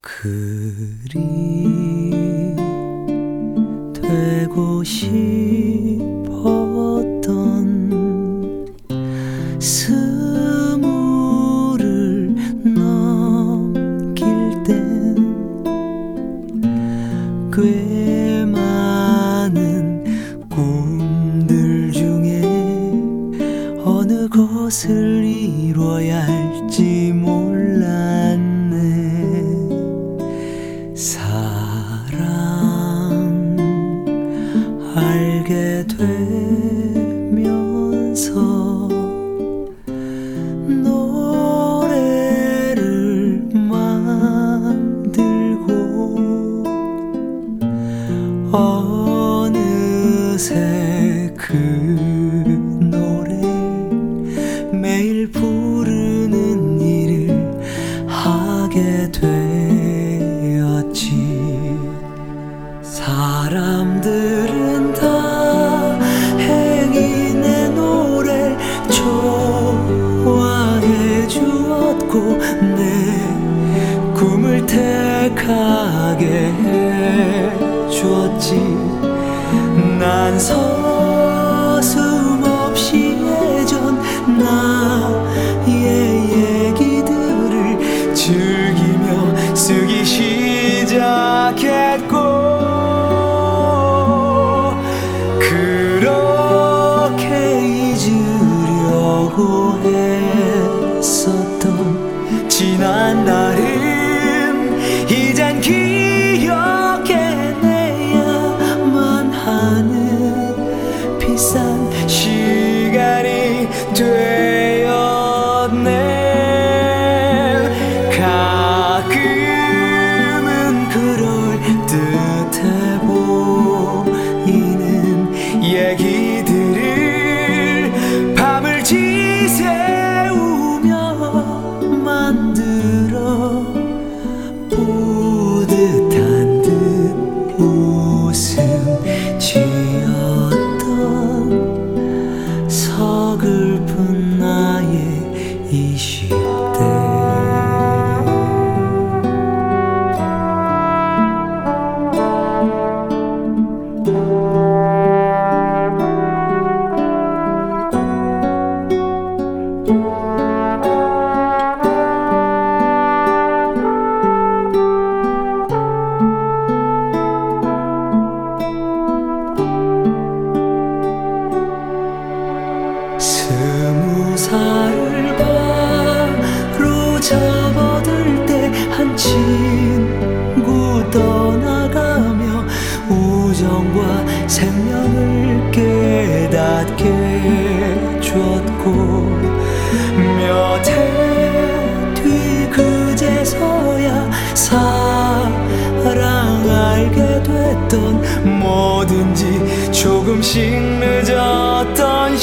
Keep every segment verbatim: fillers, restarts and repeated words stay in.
그리 되고 싶었던 스물을 넘길 땐 꽤 많은 꿈들 중에 어느 것을 이뤄야 할지 몰랐네. 사랑 알게 되면서 노래를 만들고 어느새 그 노래를 매일 부르는 일을 하게 되었지. 사람들은 다행히 내 노래를 좋아해 주었고 내 꿈을 택하게 해주었지. 난 서슴없이 예전 나의 얘기들을 즐기며 쓰기 시작했고 그렇게 잊으려고 했었던 지난 날은 이젠 기억해내야만 하는 비싼 시간이 되었네. 가끔은 그럴듯해 보이는 얘기들을 밤을 지새우며 만들어 뿌듯한 듯 웃음 지었던 서글픈 나의 이십 대. 스무 살을 바로 접어들 때 한 친구 떠나가며 우정과 생명을 깨닫게 해줬고 몇 해 뒤 그제서야 사랑 알게 됐던 뭐든지 조금씩 늦었던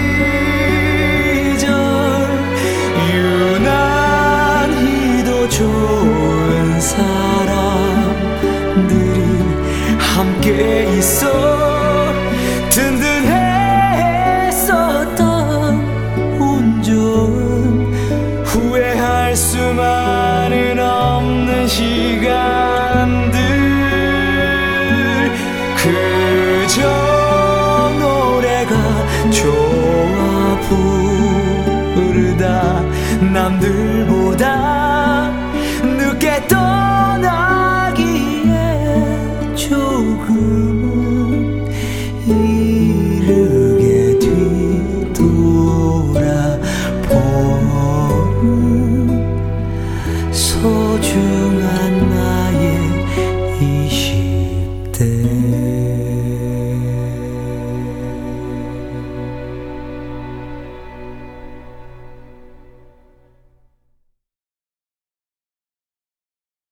시절 유난히도 좋은 사람들이 함께 있어 든든했었던 운 좋은 후회할 수만은 없는 시간들 그저 노래가 좋아 부르다 남들보다 늦게 떠나기에 조금은 이르게 뒤돌아보는 소중한